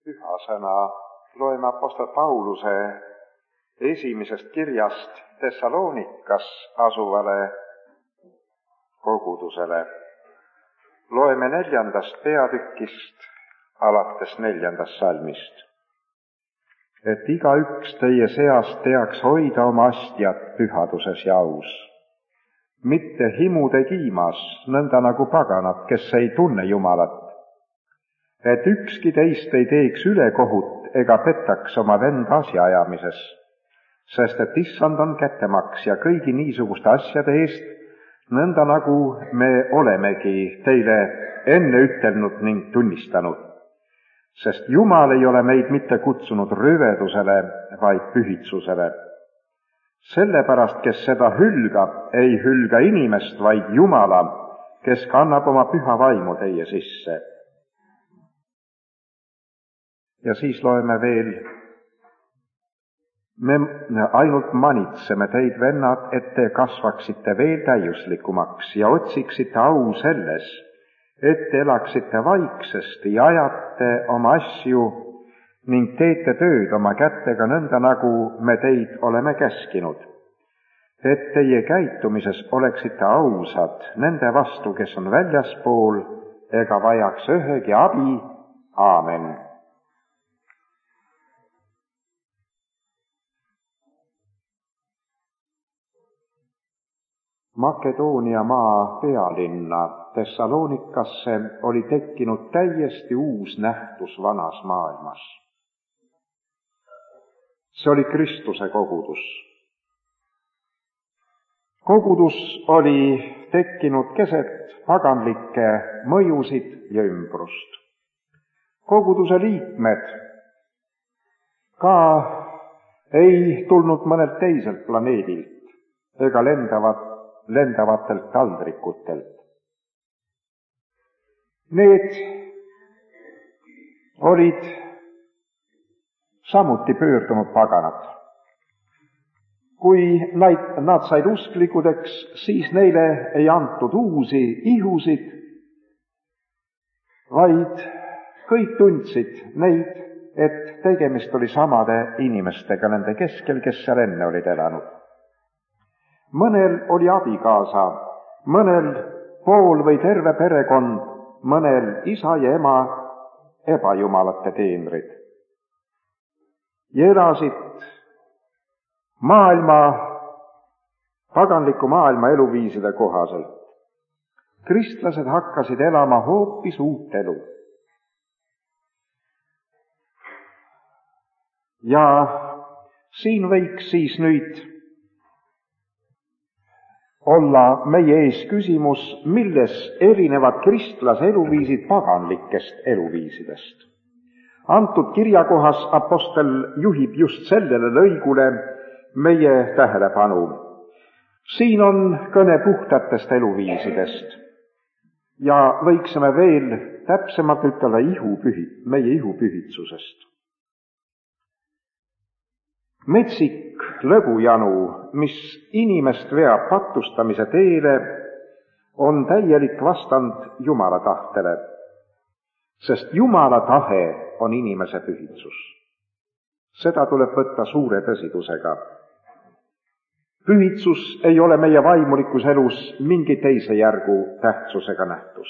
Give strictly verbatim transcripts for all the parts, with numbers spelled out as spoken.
Pühasõna loeme Apostel Pauluse esimesest kirjast Thessalonikas asuvale kogudusele. Loeme neljandast peatükist alates neljandast salmist. Et igaüks teie seast teaks hoida oma astjat pühaduses ja aus, mitte himude kiimas, nõnda nagu paganad, kes ei tunne Jumalat, et ükski teist ei teeks ülekohut ega petaks oma venda asjaajamises, sest et issand on kättemaksja kõigi niisuguste asjade eest, nõnda nagu me olemegi teile enne ütelnud ning tunnistanud, sest Jumal ei ole meid mitte kutsunud röövedusele, vaid pühitsusele. Sellepärast, kes seda hülgab, ei hülga inimest, vaid Jumala, kes kannab oma püha vaimu teie sisse. Ja siis loeme veel, me ainult manitseme teid, vennad, et te kasvaksite veel täiuslikumaks ja otsiksite au selles, et te elaksite vaiksesti ja ajate oma asju ning teete tööd oma kätega nõnda, nagu me teid oleme käskinud, et teie käitumises oleksite ausad nende vastu, kes on väljaspool, ega vajaks ühegi abi. Aamen. Makedoonia maa pealinna Thessalonikasse oli tekkinud täiesti uus nähtus vanas maailmas. See oli Kristuse kogudus. Kogudus oli tekkinud keset paganlikke mõjusid ja ümbrust. Koguduse liikmed ka ei tulnud mõnelt teiselt planeedilt ega lendavat lendavatelt taldrikutelt. Need olid samuti pöördunud paganad. Kui nad, nad said usklikudeks, siis neile ei antud uusi ihusid, vaid kõik tundsid neid, et tegemist oli samade inimestega nende keskel, kes seal enne olid elanud. Mõnel oli abikaasa, mõnel pool või terve perekond, mõnel isa ja ema ebajumalate teenrid. Ja elasid maailma, paganliku maailma eluviiside kohaselt. Kristlased hakkasid elama hoopis uut elu. Ja siin võiks siis nüüd olla meie ees küsimus, milles erinevad kristlase eluviisid paganlikest eluviisidest. Antud kirjakohas apostel juhib just sellele lõigule meie tähelepanu. Siin on kõne puhtatest eluviisidest ja võiksime veel täpsemalt ütelda ihupühi, meie ihupühitsusest. Metsik lõbujanu, mis inimest veab patustamise teele, on täielik vastand Jumala tahtele, sest Jumala tahe on inimese pühitsus. Seda tuleb võtta suure tõsidusega. Pühitsus ei ole meie vaimulikus elus mingi teise järgu tähtsusega nähtus.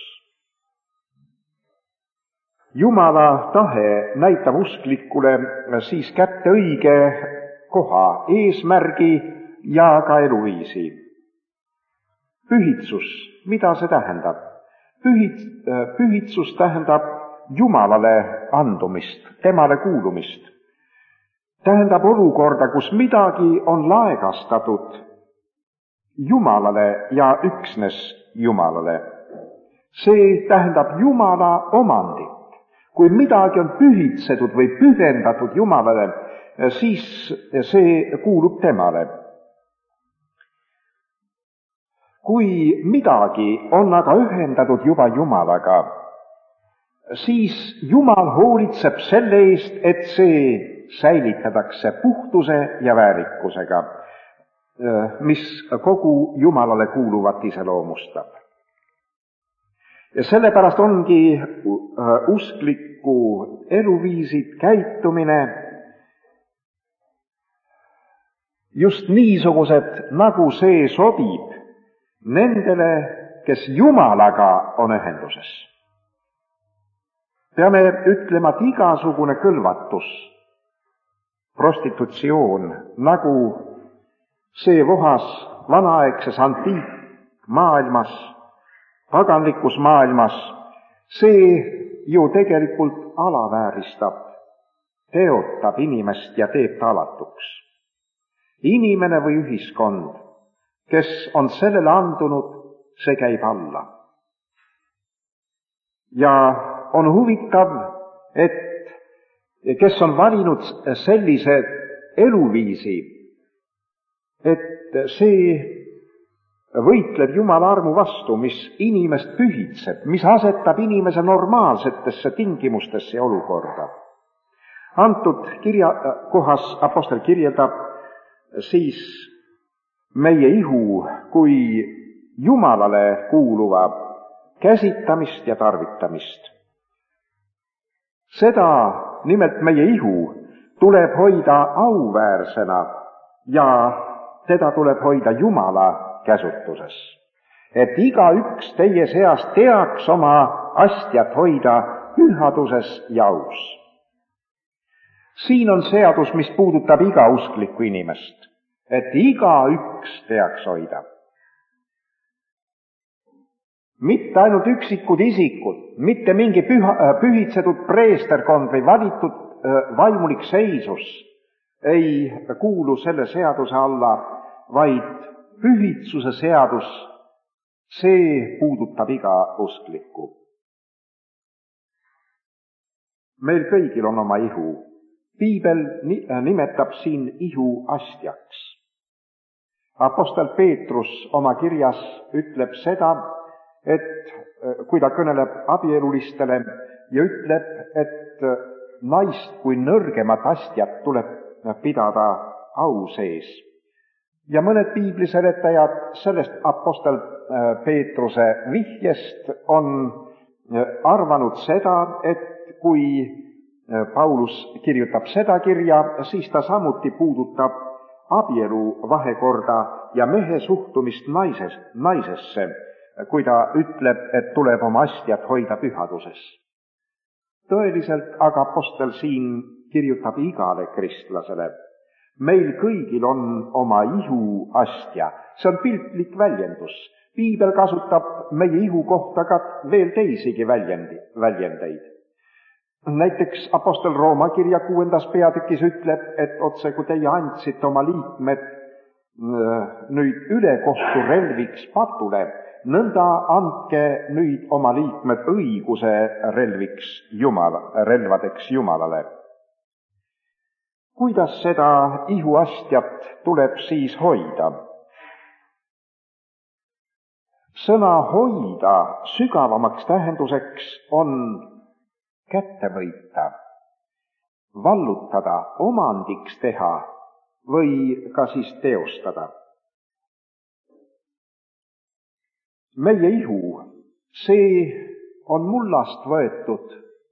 Jumala tahe näitab usklikule siis kätte õige koha, eesmärgi ja ka eluviisi. Pühitsus, mida see tähendab? Pühit, pühitsus tähendab Jumalale andumist, temale kuulumist. Tähendab olukorda, kus midagi on laegastatud Jumalale ja üksnes Jumalale. See tähendab Jumala omandit. Kui midagi on pühitsetud või pühendatud Jumalale, siis see kuulub temale. Kui midagi on aga ühendatud juba Jumalaga, siis Jumal hoolitseb selle eest, et see säilitatakse puhtuse ja väärikusega, mis kogu Jumalale kuuluvat iseloomustab. Ja sellepärast ongi usklik uskliku eluviisid, käitumine just niisugused, nagu see sobib nendele, kes Jumalaga on ühenduses. peame ütlema, et igasugune kõlvatus, prostitutsioon, nagu see vohas vanaaegses antiikmaailmas, paganlikus maailmas, see ju tegelikult alavääristab, teotab inimest ja teeb ta alatuks. Inimene või ühiskond, kes on sellele andunud, see käib alla. Ja on huvitav, et kes on valinud sellise eluviisi, et see võitleb Jumala armu vastu, mis inimest pühitseb, mis asetab inimese normaalsetesse tingimustesse ja olukorda. Antud kirja kohas apostel kirjeldab siis meie ihu kui Jumalale kuuluva käsitamist ja tarvitamist. Seda, nimelt meie ihu, tuleb hoida auväärsena ja teda tuleb hoida Jumala käsutuses. Et igaüks teie seast teaks oma astjat hoida pühaduses ja aus. Siin on seadus, mis puudutab iga usklikku inimest, et igaüks teaks hoida. Mitte ainult üksikud isikud, mitte mingi püha, pühitsetud preesterkond või valitud vaimulik seisus ei kuulu selle seaduse alla, vaid pühitsuse seadus, see puudutab iga usklikku. Meil kõigil on oma ihu. Piibel nimetab siin ihu astjaks. Apostel Peetrus oma kirjas ütleb seda, et kui ta kõneleb abielulistele ja ütleb, et naist kui nõrgemat astjat tuleb pidada au sees. Ja mõned piibliseletajad sellest apostel Peetruse vihjest on arvanud seda, et kui Paulus kirjutab seda kirja, siis ta samuti puudutab abielu vahekorda ja mehe suhtumist naises, naisesse, kui ta ütleb, et tuleb oma astjat hoida pühaduses. Tõeliselt aga apostel siin kirjutab igale kristlasele. Meil kõigil on oma ihu astja. See on piltlik väljendus. Piibel kasutab meie ihu kohta ka veel teisigi väljendi, väljendeid. Näiteks apostel Rooma kirja kuuendas peatükis ütleb, et otse kui teie andsite oma liikmed nüüd ülekohtu relviks patule, nõnda andke nüüd oma liikmed õiguse relviks Jumala, relvadeks Jumalale. Kuidas seda ihuastjat tuleb siis hoida? Sõna hoida sügavamaks tähenduseks on kätte võita, vallutada, omandiks teha või ka siis teostada. Meie ihu, see on mullast võetud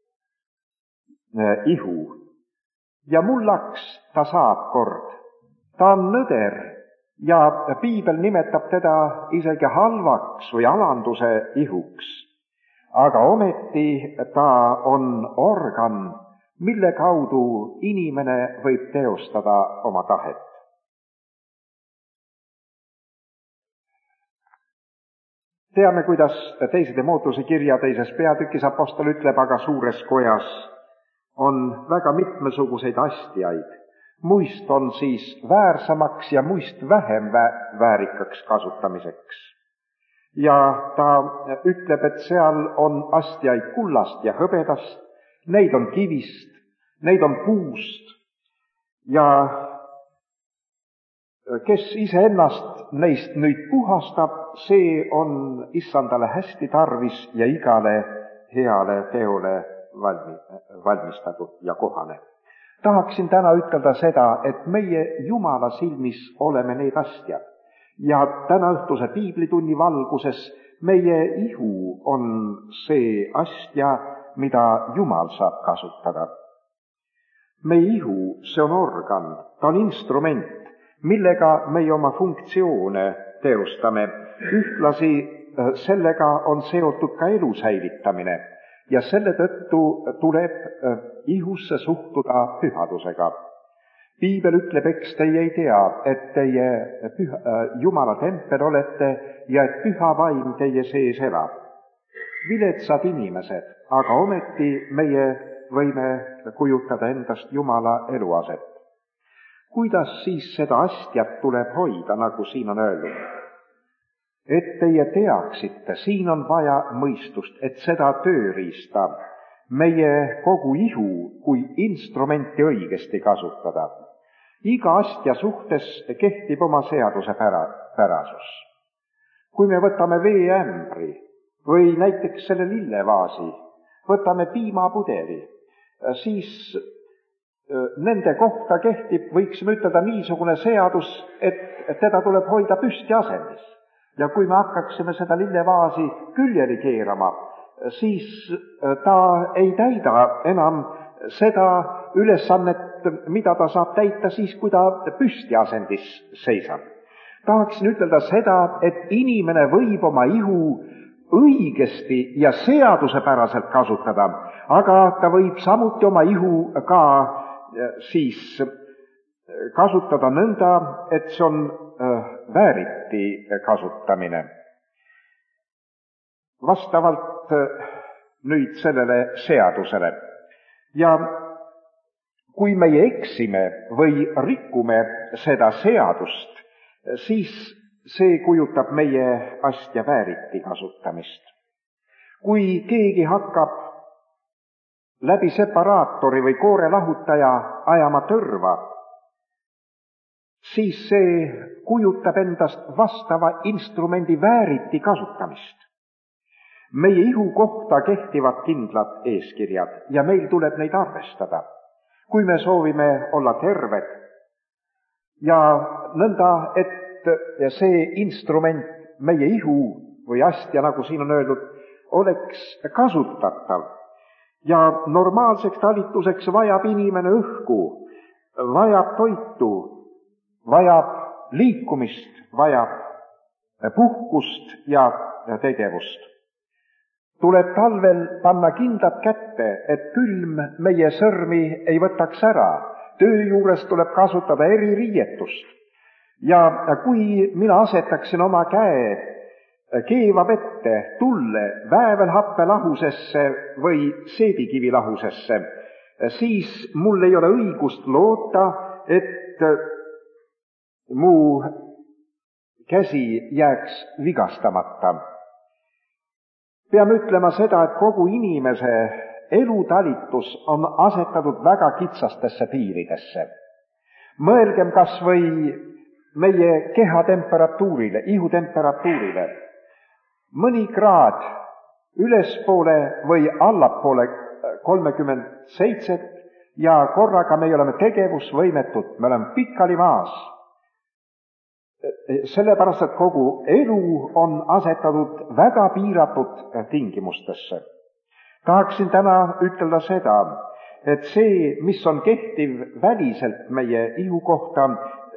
ihu ja mullaks ta saab kord. Ta on nõder ja Piibel nimetab teda isegi halvaks või alanduse ihuks. Aga ometi ta on organ, mille kaudu inimene võib teostada oma tahet. Teame, kuidas teise Timoteuse kirja teises peatükis apostel ütleb, aga suures kojas on väga mitmesuguseid astjaid. Muist on siis väärsamaks ja muist vähem väärikaks kasutamiseks. Ja ta ütleb, et seal on astjaid kullast ja hõbedast, neid on kivist, neid on puust ja kes iseennast neist nüüd puhastab, see on issandale hästi tarvis ja igale heale teole valmi, valmistatud ja kohane. Tahaksin täna ütelda seda, et meie Jumala silmis oleme need astjad. Ja täna õhtuse piiblitunni valguses meie ihu on see astja, mida Jumal saab kasutada. Meie ihu, see on organ, ta on instrument, millega meie oma funktsioone teostame. Ühtlasi sellega on seotud ka elu säilitamine ja selle tõttu tuleb ihusse suhtuda pühadusega. Piibel ütleb, eks teie ei tea, et teie püha, Jumala tempel olete ja et püha vaim teie sees elab. Viletsad inimesed, aga ometi meie võime kujutada endast Jumala eluaset. Kuidas siis seda astjat tuleb hoida, nagu siin on öeldud? Et teie teaksite, siin on vaja mõistust, et seda tööriista, meie kogu ihu kui instrumenti õigesti kasutada. Iga astja suhtes kehtib oma seaduse pära, pärasus. Kui me võtame veeämbri või näiteks selle lillevaasi, võtame piimapudeli, siis nende kohta kehtib, võiksime ütelda, niisugune seadus, et teda tuleb hoida püsti asendis. Ja kui me hakkaksime seda lillevaasi küljeli keerama, siis ta ei täida enam seda ülesannet, mida ta saab täita siis, kui ta püsti asendis seisab. Tahaksin ütelda seda, et inimene võib oma ihu õigesti ja seadusepäraselt kasutada, aga ta võib samuti oma ihu ka siis kasutada nõnda, et see on vääriti kasutamine. Vastavalt nüüd sellele seadusele. Ja kui meie eksime või rikume seda seadust, siis see kujutab meie astja vääriti kasutamist. Kui keegi hakkab läbi separaatori või koorelahutaja ajama tõrva, siis see kujutab endast vastava instrumendi vääriti kasutamist. Meie ihu kohta kehtivad kindlad eeskirjad ja meil tuleb neid arvestada. Kui me soovime olla terved ja nõnda, et see instrument, meie ihu või astja, nagu siin on öeldud, oleks kasutatav ja normaalseks talituseks vajab inimene õhku, vajab toitu, vajab liikumist, vajab puhkust ja tegevust. Tuleb talvel panna kindlad kätte, et külm meie sõrmi ei võtaks ära. Töö juures tuleb kasutada eririietust. Ja kui mina asetaksin oma käe keeva vette, tulle, väävelhappe lahusesse või seebikivi lahusesse, siis mul ei ole õigust loota, et mu käsi jääks vigastamata. Peame ütlema seda, et kogu inimese elutalitus on asetatud väga kitsastesse piiridesse. Mõelgem kas või meie keha temperatuurile, ihu temperatuurile. Mõni kraad ülespoole või allapoole kolmekümmend seitse ja korraga me oleme tegevusvõimetud, me oleme pikali maas. Sellepärast, et kogu elu on asetatud väga piiratud tingimustesse. Tahaksin täna ütelda seda, et see, mis on kehtiv väliselt meie ihu kohta,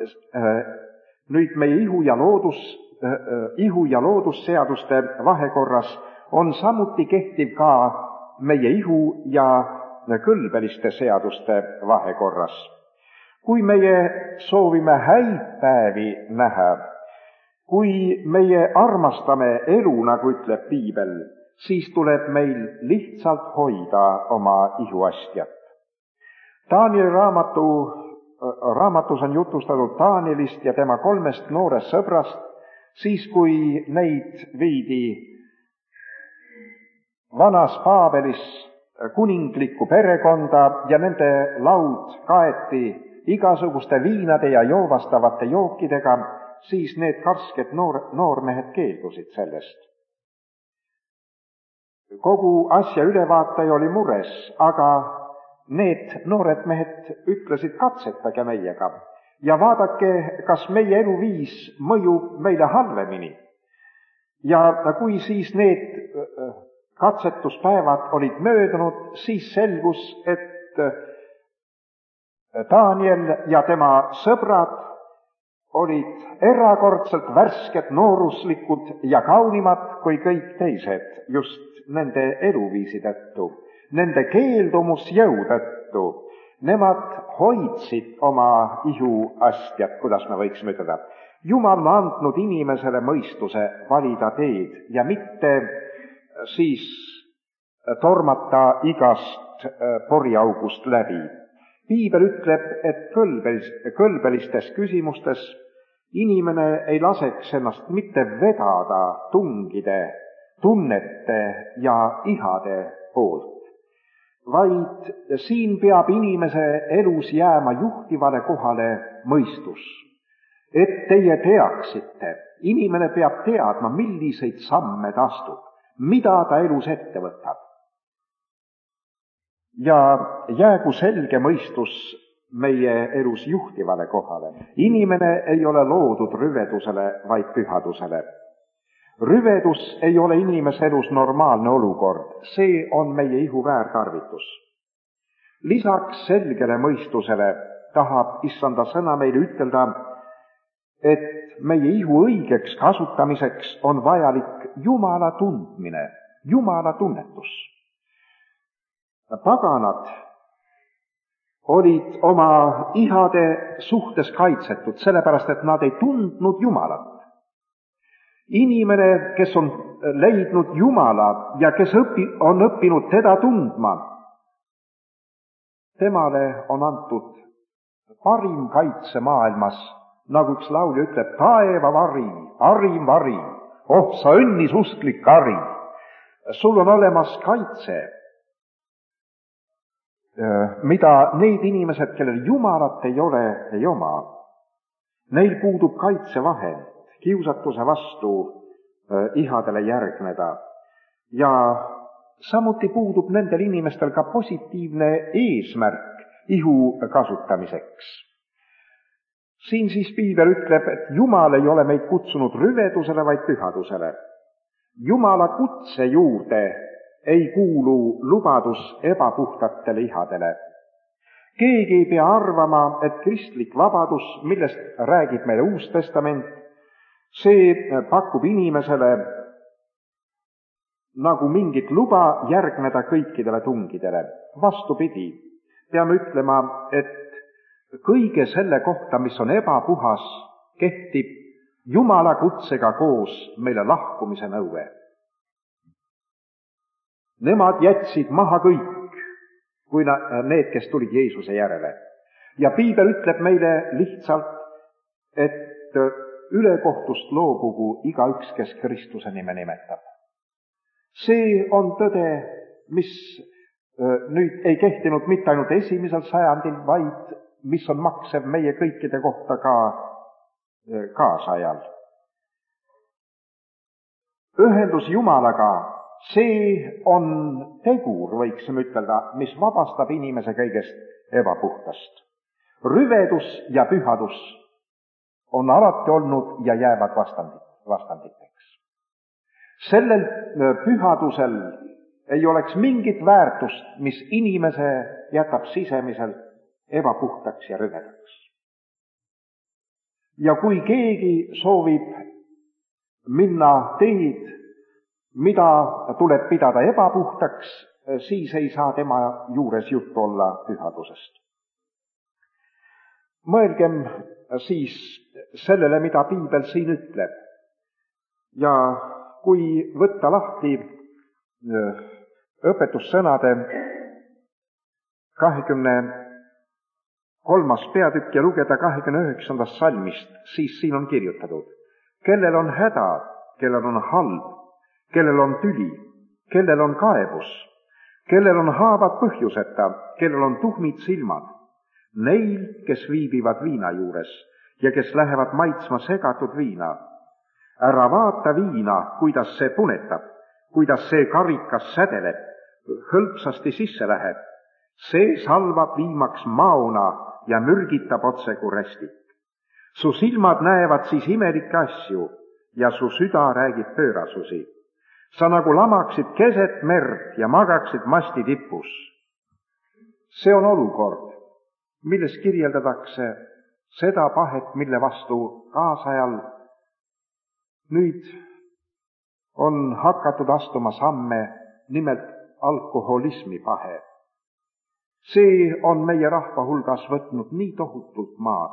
nüüd meie ihu ja loodus, ihu ja loodusseaduste vahekorras, on samuti kehtiv ka meie ihu ja kõlbeliste seaduste vahekorras. Kui meie soovime häid päevi näha, kui meie armastame elu, nagu ütleb Piibel, siis tuleb meil lihtsalt hoida oma ihuastjat. Danieli raamatu, raamatus on jutustatud Danielist ja tema kolmest noorest sõbrast, siis kui neid viidi vanas Paabelis kuninglikku perekonda ja nende laud kaeti igasuguste viinade ja joovastavate jookidega, siis need karsked noor, noormehed keeldusid sellest. Kogu asja ülevaataja oli mures, aga need noored mehed ütlesid, katsetage meiega ja vaadake, kas meie eluviis mõjub meile halvemini. Ja kui siis need katsetuspäevad olid möödunud, siis selgus, et Daniel ja tema sõbrad olid erakordselt värsked, nooruslikud ja kaunimad kui kõik teised just nende eluviisi tõttu, nende keeldumusjõu tõttu. Nemad hoidsid oma ihuastjat, kuidas me võiksime ütelda. Jumal on andnud inimesele mõistuse valida teed ja mitte siis tormata igast poriaugust läbi. Piibel ütleb, et kõlbelis, kõlbelistes küsimustes inimene ei laseks ennast mitte vedada tungide, tunnete ja ihade poolt, vaid siin peab inimese elus jääma juhtivale kohale mõistus. Et teie teaksite, inimene peab teadma, milliseid samme ta astub, mida ta elus ette võtab. Ja jäägu selge mõistus meie elus juhtivale kohale. Inimene ei ole loodud rüvedusele, vaid pühadusele. Rüvedus ei ole inimese elus normaalne olukord, see on meie ihu väärtarvitus. Lisaks selgele mõistusele tahab issanda sõna meile ütelda, et meie ihu õigeks kasutamiseks on vajalik Jumala tundmine, Jumala tunnetus. Paganad olid oma ihade suhtes kaitsetud, sellepärast et nad ei tundnud Jumalat. Inimene, kes on leidnud Jumala ja kes õpi, on õppinud teda tundma, temale on antud parim kaitse maailmas, nagu üks laulja ütleb, taeva vari, parim vari, oh sa õnnis usklik kari. Sul on olemas kaitse, mida need inimesed, kellel Jumalat ei ole, ei oma. Neil puudub kaitsevahend kiusatuse vastu ihadele järgneda. Ja samuti puudub nendel inimestel ka positiivne eesmärk ihu kasutamiseks. Siin siis Piibel ütleb, et Jumal ei ole meid kutsunud rüvedusele, vaid pühadusele. Jumala kutse juurde ei kuulu lubadus ebapuhtatele ihadele. Keegi ei pea arvama, et kristlik vabadus, millest räägib meile Uus Testament, see pakub inimesele nagu mingit luba järgneda kõikidele tungidele. Vastupidi, peame ütlema, et kõige selle kohta, mis on ebapuhas, kehtib Jumala kutsega koos meile lahkumise nõue. Nemad jätsid maha kõik, kui need, kes tulid Jeesuse järele. Ja Piibel ütleb meile lihtsalt, et ülekohtust loobugu igaüks, kes Kristuse nime nimetab. See on tõde, mis nüüd ei kehtinud mitte ainult esimesel sajandil, vaid mis on maksev meie kõikide kohta ka kaasajal. Ühendus Jumalaga, see on tegur, võiksime ütelda, mis vabastab inimese kõigest ebapuhtast. Rüvedus ja pühadus on alati olnud ja jäävad vastanditeks. Sellel pühadusel ei oleks mingit väärtust, mis inimese jätab sisemiselt ebapuhtaks ja rüvedaks. Ja kui keegi soovib minna teed, mida tuleb pidada ebapuhtaks, siis ei saa tema juures juttu olla pühadusest. Mõelgem siis sellele, mida Piibel siin ütleb. Ja kui võtta lahti õpetussõnade kahekümne kolmas peatükk ja lugeda kahekümne üheksandast salmist, siis siin on kirjutatud, kellel on häda, kellel on halb, kellel on tüli, kellel on kaebus, kellel on haavad põhjuseta, kellel on tuhmid silmad, neil, kes viibivad viina juures ja kes lähevad maitsma segatud viina. Ära vaata viina, kuidas see punetab, kuidas see karikas sädeleb, hõlpsasti sisse läheb. See salvab viimaks mauna ja mürgitab otse kui rästik. Su silmad näevad siis imelikke asju ja su süda räägib pöörasusi. sa nagu lamaksid keset merd ja magaksid masti tipus. See on olukord, milles kirjeldatakse seda pahet, mille vastu kaasajal nüüd on hakatud astuma samme, nimelt alkoholismi pahe. See on meie rahva hulgas võtnud nii tohutult maad.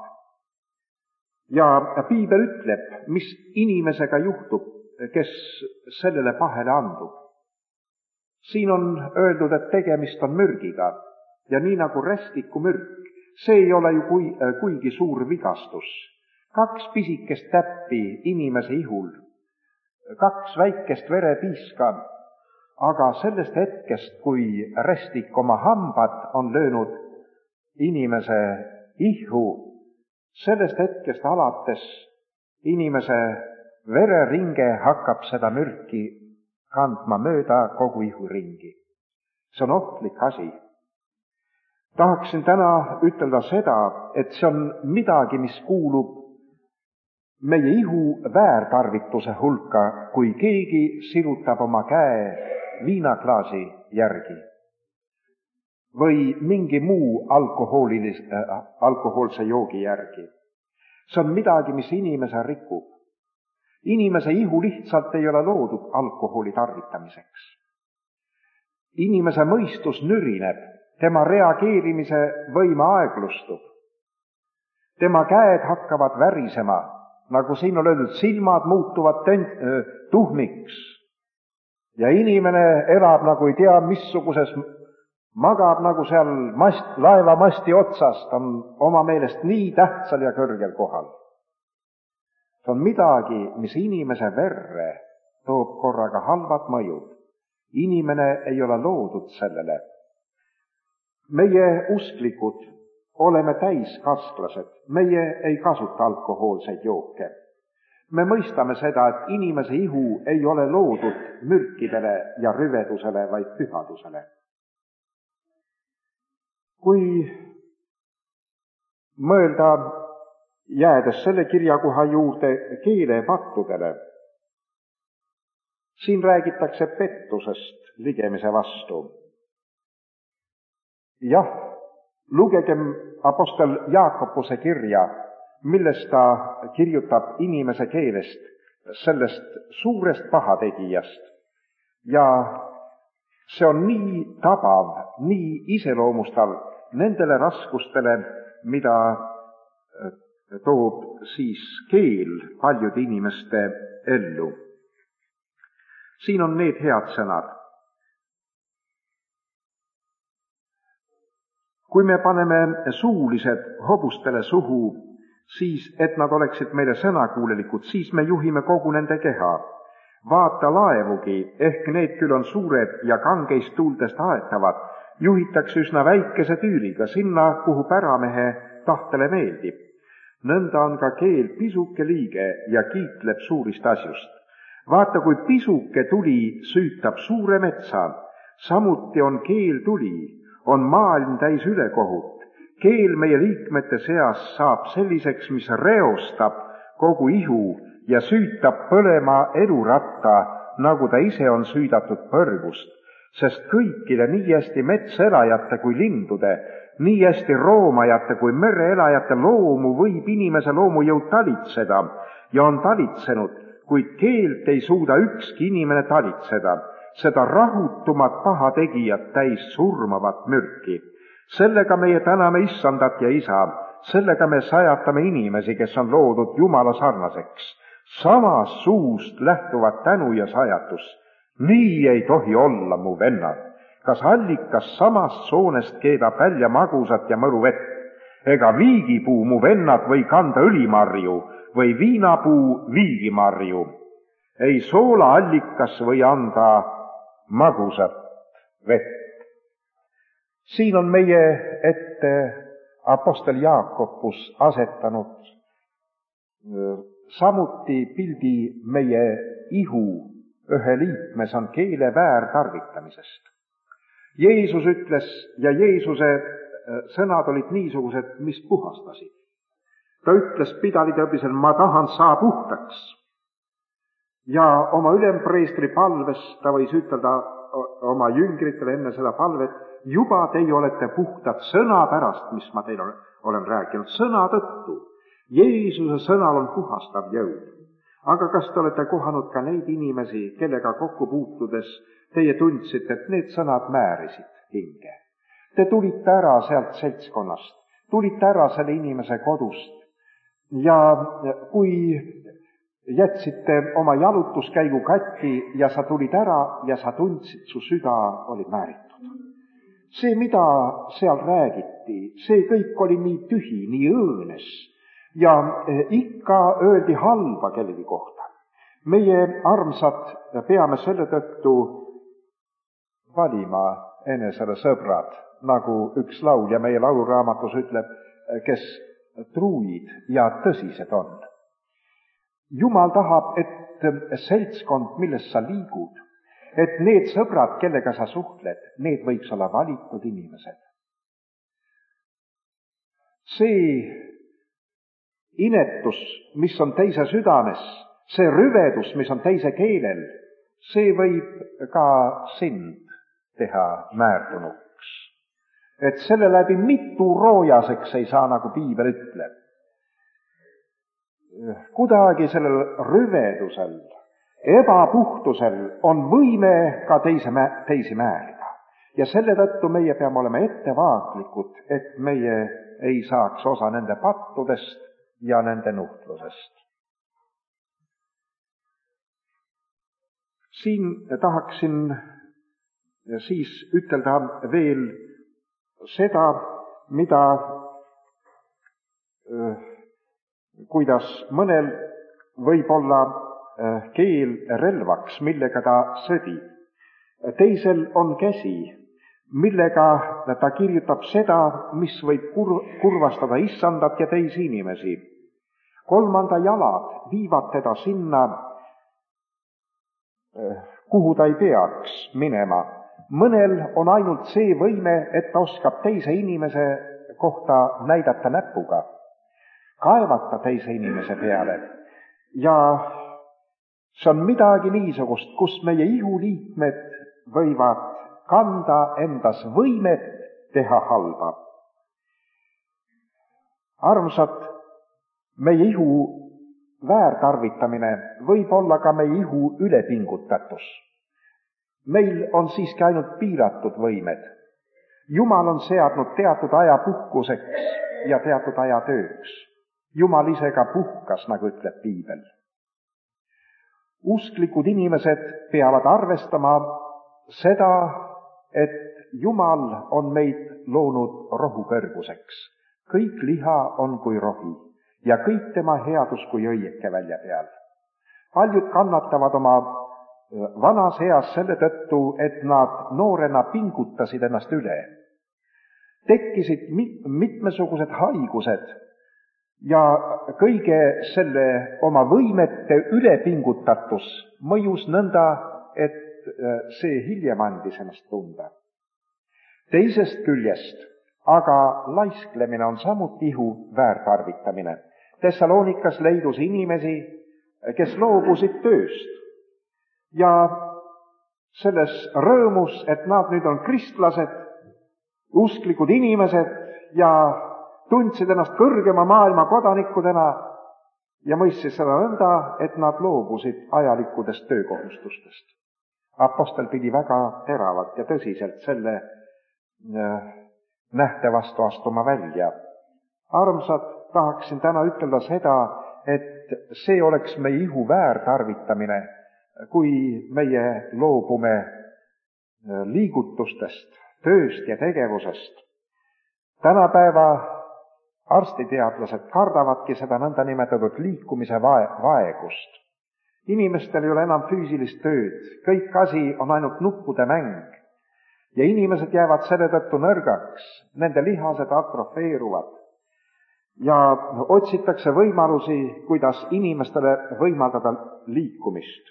Ja piibel ütleb, mis inimesega juhtub, kes sellele pahele andub. Siin on öeldud, et tegemist on mürgiga ja nii nagu rästiku mürg, see ei ole ju kui, kuigi suur vigastus. Kaks pisikest täppi inimese ihul, kaks väikest verepiiska, aga sellest hetkest, kui rästik oma hambad on löönud inimese ihu, sellest hetkest alates inimese vereringe hakkab seda mürki kandma mööda kogu ihuringi. See on ohtlik asi. Tahaksin täna ütelda seda, et see on midagi, mis kuulub meie ihu väärtarvituse hulka, kui keegi sirutab oma käe viinaklaasi järgi või mingi muu alkohoolilise, alkohoolse joogi järgi. See on midagi, mis inimese rikub. Inimese ihu lihtsalt ei ole loodud alkoholi tarvitamiseks. Inimese mõistus nürineb, tema reageerimise võime aeglustub. Tema käed hakkavad värisema, nagu siin on öeldud, silmad muutuvad tön- tuhmiks. Ja inimene elab nagu ei tea missuguses, magab nagu seal mast, laeva masti otsast, on oma meelest nii tähtsal ja kõrgel kohal. See on midagi, mis inimese verre toob korraga halvad mõjud. Inimene ei ole loodud sellele. Meie usklikud oleme täiskasvlased, meie ei kasuta alkohoolseid jooke. Me mõistame seda, et inimese ihu ei ole loodud mürkidele ja rüvedusele, vaid pühadusele. Kui mõelda, jäädes selle kirjakoha juurde, keelepattudele, siin räägitakse pettusest ligemise vastu. Jah, lugegem apostel Jaakobuse kirja, milles ta kirjutab inimese keelest, sellest suurest pahategijast. Ja see on nii tabav, nii iseloomustav nendele raskustele, mida toob siis keel paljude inimeste ellu. Siin on need head sõnad. Kui me paneme suulised hobustele suhu, siis et nad oleksid meile sõnakuulelikud, siis me juhime kogu nende keha. Vaata laevugi, ehk need küll on suured ja kangeist tuultest aetavad, juhitakse üsna väikese tüüriga sinna, kuhu päramehe tahtele meeldib. Nõnda on ka keel pisuke liige ja kiitleb suurist asjust. Vaata, kui pisuke tuli süütab suure metsa, samuti on keel tuli, on maailm täis ülekohut. Keel meie liikmete seas saab selliseks, mis reostab kogu ihu ja süütab põlema eluratta, nagu ta ise on süüdatud põrgust, sest kõikide nii hästi metselajate kui lindude, nii hästi roomajate kui mereelajate loomu võib inimese loomujõud talitseda ja on talitsenud, kuid keelt ei suuda ükski inimene talitseda, seda rahutumat pahategijat täis surmavat mürki. Sellega meie täname Issandat ja Isa, sellega me sajatame inimesi, kes on loodud Jumala sarnaseks. Samast suust lähtuvad tänu ja sajatus. Nii ei tohi olla, mu vennad. Kas allikas samast soonest keedab välja magusat ja mõru vett? Ega viigipuu, mu vennad, või kanda õlimarju või viinapuu viigimarju. Ei soolaallikas või anda magusat vett. Siin on meie ette apostel Jaakobus asetanud samuti pildi meie ihu ühe liikmes on keele väärtarvitamisest. Jeesus ütles ja Jeesuse sõnad olid niisugused, mis puhastasid. Ta ütles pidalide õpisel, ma tahan saa puhtaks. ja oma ülempreestri palves ta võis ütelda oma jüngritele enne seda palvet, juba teie olete puhtad sõna pärast, mis ma teile olen rääkinud, sõna tõttu. Jeesuse sõnal on puhastav jõud. Aga kas te olete kohanud ka neid inimesi, kellega kokku puutudes teie tundsite, et need sõnad määrisid hinge? Te tulite ära sealt seltskonnast, tulite ära selle inimese kodust ja kui jätsite oma jalutuskäigu katki ja sa tulid ära ja sa tundsid, su süda oli määritud. See, mida seal räägiti, see kõik oli nii tühi, nii õõnes ja ikka öeldi halba kellegi kohta. Meie armsad peame selle tõttu valima enesele sõbrad, nagu üks laulja meie lauluraamatus ütleb, kes truid ja tõsised on. Jumal tahab, et seltskond, milles sa liigud, et need sõbrad, kellega sa suhtled, need võiks olla valitud inimesed. See inetus, mis on teise südames, see rüvedus, mis on teise keelel, see võib ka sind teha määrdunuks. Et selle läbi mitu roojaseks ei saa, nagu piibel ütleb. Kuidagi sellel rüvedusel, ebapuhtusel on võime ka teise, teisi määrida. Ja selle tõttu meie peame olema ettevaatlikud, et meie ei saaks osa nende pattudest ja nende nuhtlusest. Siin tahaksin siis ütelda veel seda, mida kuidas mõnel võib olla keel relvaks, millega ta sõdib. Teisel on käsi, millega ta kirjutab seda, mis võib kur- kurvastada issandat ja teisi inimesi. Kolmanda jalad viivad teda sinna, kuhu ta ei peaks minema. Mõnel on ainult see võime, et ta oskab teise inimese kohta näidata näpuga, kaevata teise inimese peale. Ja see on midagi niisugust, kus meie ihuliikmed võivad kanda endas võimet teha halba. Armsad, meie ihu väärtarvitamine võib olla ka meie ihu ülepingutatus. Meil on siiski ainult piiratud võimed. Jumal on seadnud teatud aja puhkuseks ja teatud aja tööks. Jumal ise ka puhkas, nagu ütleb piibel. Usklikud inimesed peavad arvestama seda, et Jumal on meid loonud rohukõrguseks. Kõik liha on kui rohi ja kõik tema headus kui õieke välja peal. Paljud kannatavad oma vanas eas selle tõttu, et nad noorena pingutasid ennast üle. Tekkisid mitmesugused haigused ja kõige selle oma võimete ülepingutatus mõjus nõnda, et see hiljem andis ennast tunda. Teisest küljest aga laisklemine on samuti ihu väärtarvitamine. Thessaloonikas leidus inimesi, kes loobusid tööst ja selles rõõmus, et nad nüüd on kristlased, usklikud inimesed ja tundsid ennast kõrgema maailma kodanikudena ja mõistsid seda nõnda, et nad loobusid ajalikudest töökohustustest. Apostel pidi väga teravalt ja tõsiselt selle nähte vastu astuma välja. Armsad, tahaksin täna ütelda seda, et see oleks meie ihu väärtarvitamine, kui meie loobume liigutustest, tööst ja tegevusest. Tänapäeva arstiteadlased kardavadki seda nõnda nimetatud liikumise vaegust. Inimestel ei ole enam füüsilist tööd, kõik asi on ainult nuppude mäng. Ja inimesed jäävad selle tõttu nõrgaks, nende lihased atrofeeruvad ja otsitakse võimalusi, kuidas inimestele võimaldada liikumist.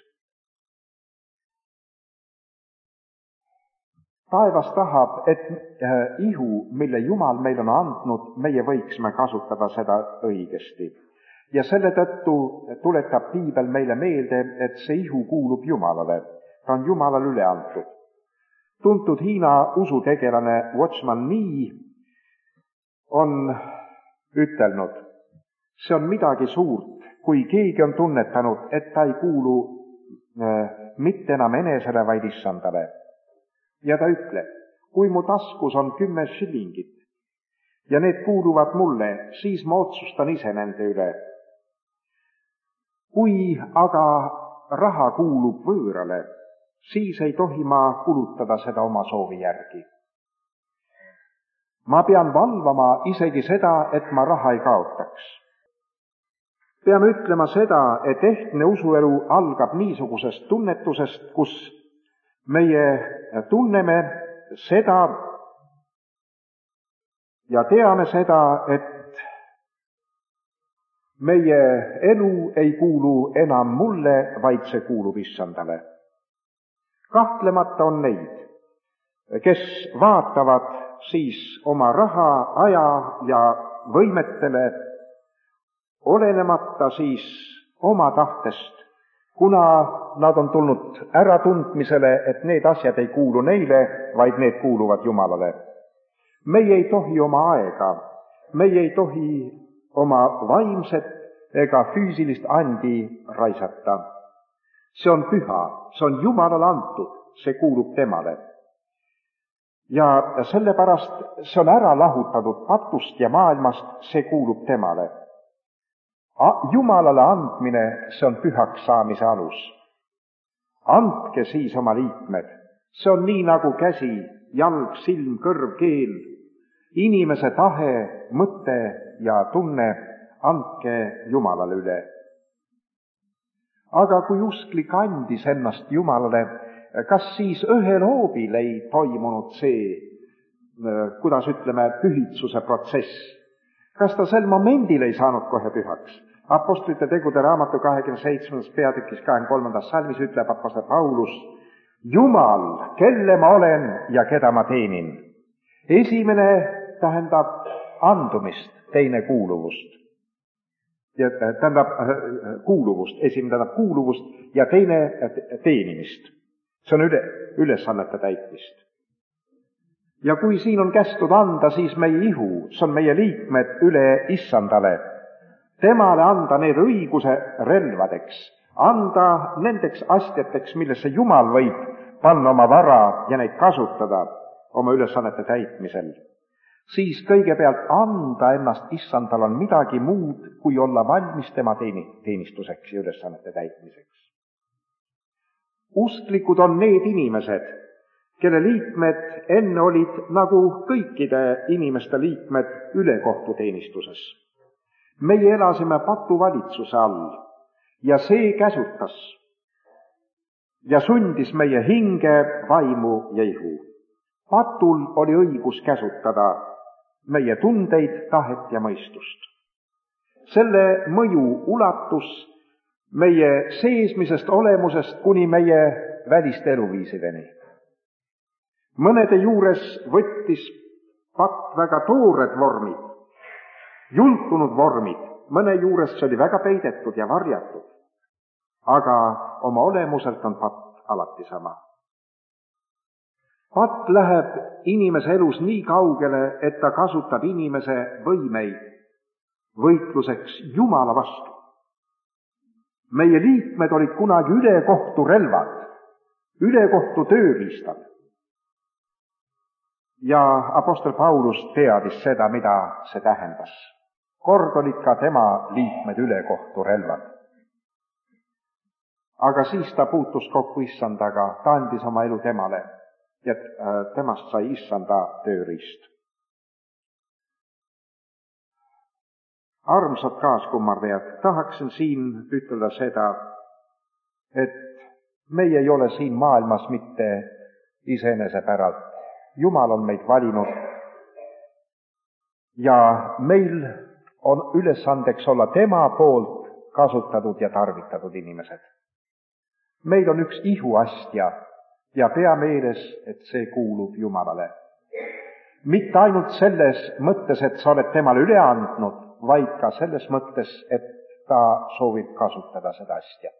Taevas tahab, et ihu, mille Jumal meil on andnud, meie võiksime kasutada seda õigesti. ja selle tõttu tuletab piibel meile meelde, et see ihu kuulub Jumalale, ta on Jumalale üle antud. Tuntud Hiina usutegelane Watchman Nee on ütelnud, see on midagi suurt, kui keegi on tunnetanud, et ta ei kuulu äh, mitte enam enesele, vaid issandale. Ja ta ütleb, kui mu taskus on kümme shillingit ja need kuuluvad mulle, siis ma otsustan ise nende üle. Kui aga raha kuulub võõrale, siis ei tohi ma kulutada seda oma soovi järgi. Ma pean valvama isegi seda, et ma raha ei kaotaks. Peame ütlema seda, et ehtne usuelu algab niisugusest tunnetusest, kus meie tunneme seda ja teame seda, et meie elu ei kuulu enam mulle, vaid see kuulub issandale. Kahtlemata on neid, kes vaatavad siis oma raha, aja ja võimetele, olenemata siis oma tahtest, kuna nad on tulnud äratundmisele, et need asjad ei kuulu neile, vaid need kuuluvad Jumalale. Meie ei tohi oma aega, meie ei tohi oma vaimset ega füüsilist andi raisata. See on püha, see on Jumalale antud, see kuulub temale. Ja sellepärast see on ära lahutatud patust ja maailmast, see kuulub temale. Jumalale andmine, see on pühaks saamise alus. Andke siis oma liikmed, see on nii nagu käsi, jalg, silm, kõrv, keel, inimese tahe, mõte ja tunne, andke Jumalale üle. Aga kui usklik andis ennast Jumalale, kas siis ühel hoobil ei toimunud see, kuidas ütleme, pühitsuse protsess? Kas ta sel momendil ei saanud kohe pühaks? Apostlite tegude raamatu kahekümne seitsmendas peatükis kahekümne kolmandas salmis ütleb apostel Paulus, Jumal, kelle ma olen ja keda ma teenin. Esimene tähendab andumist, teine kuuluvust. Ja tähendab kuuluvust, esimene tähendab kuuluvust ja teine teenimist. See on üle, ülesannete täitmist. Ja kui siin on kästud anda, siis meie ihu, see on meie liikmed üle issandale, temale anda need õiguse relvadeks, anda nendeks astjateks, millesse Jumal võib panna oma vara ja neid kasutada oma ülesannete täitmisel. Siis kõigepealt anda ennast issandal on midagi muud, kui olla valmis tema teenistuseks ja ülesannete täitmiseks. Usklikud on need inimesed, kelle liikmed enne olid nagu kõikide inimeste liikmed ülekohtuteenistuses. Meie elasime patuvalitsuse all ja see käsutas ja sundis meie hinge, vaimu ja ihu. Patul oli õigus käsutada meie tundeid, tahet ja mõistust. Selle mõju ulatus meie seesmisest olemusest kuni meie väliste eluviisideni. Mõnede juures võttis patt väga toored vormid, jultunud vormid, mõne juures see oli väga peidetud ja varjatud, aga oma olemuselt on patt alati sama. Patt läheb inimese elus nii kaugele, et ta kasutab inimese võimeid võitluseks Jumala vastu. Meie liikmed olid kunagi ülekohtu relvad, ülekohtu tööriistad. Ja apostel Paulus teadis seda, mida see tähendas. Kord olid ka tema liikmed ülekohtu relvad. Aga siis ta puutus kokku issandaga, ta andis oma elu temale ja temast sai issanda tööriist. Armsad kaaskummardajad, tahaksin siin ütelda seda, et meie ei ole siin maailmas mitte iseenese päralt. Jumal on meid valinud ja meil on ülesandeks olla tema poolt kasutatud ja tarvitatud inimesed. Meil on üks ihuastja ja pea meeles, et see kuulub Jumalale. Mitte ainult selles mõttes, et sa oled temale üle andnud, vaid ka selles mõttes, et ta soovib kasutada seda astjat.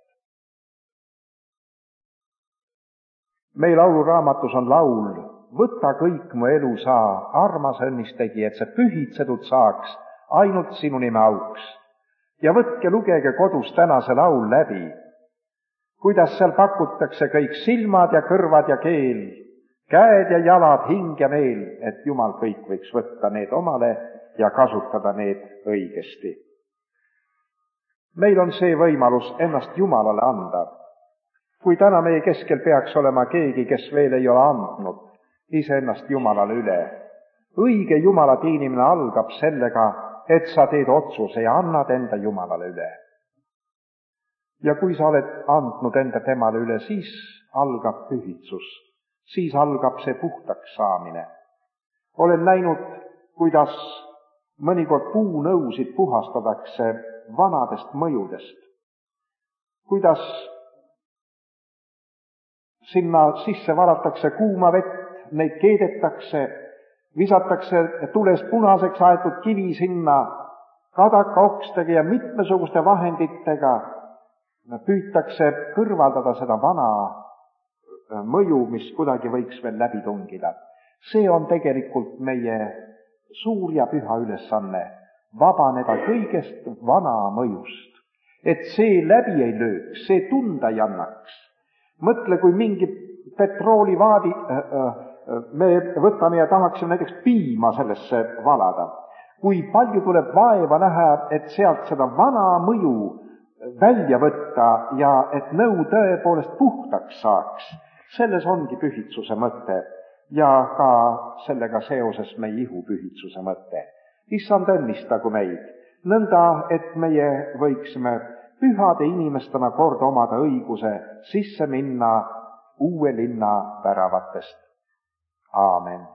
Meil lauluraamatus on laul: võta kõik mu elu saa, armas õnnistegi, et see pühitsetud saaks ainult sinu nime auks. Ja võtke, lugege kodus täna see laul läbi, kuidas seal pakutakse kõik silmad ja kõrvad ja keel, käed ja jalad, hing ja meel, et Jumal kõik võiks võtta need omale ja kasutada need õigesti. Meil on see võimalus ennast Jumalale anda. Kui täna meie keskel peaks olema keegi, kes veel ei ole andnud iseennast Jumalale üle, õige Jumala teenimine algab sellega, et sa teed otsuse ja annad enda Jumalale üle. Ja kui sa oled andnud enda temale üle, siis algab pühitsus, siis algab see puhtaks saamine. Olen näinud, kuidas mõnikord puunõusid puhastatakse vanadest mõjudest, kuidas sinna sisse valatakse kuuma vett, neid keedetakse, visatakse tules punaseks aetud kivi sinna, kadakaokstega ja mitmesuguste vahenditega püütakse kõrvaldada seda vana mõju, mis kuidagi võiks veel läbi tungida. See on tegelikult meie suur ja püha ülesanne, vabaneda kõigest vana mõjust, et see läbi ei lööks, see tunda ei annaks. Mõtle, kui mingi petroolivaadi me võtame ja tahaksime näiteks piima sellesse valada. Kui palju tuleb vaeva näha, et sealt seda vana mõju välja võtta ja et nõu tõepoolest puhtaks saaks. Selles ongi pühitsuse mõte ja ka sellega seoses meie ihupühitsuse mõte. Issand, õnnistagu meid, nõnda, et meie võiksime pühade inimestena kord omada õiguse sisse minna uue linna väravatest. Aamen.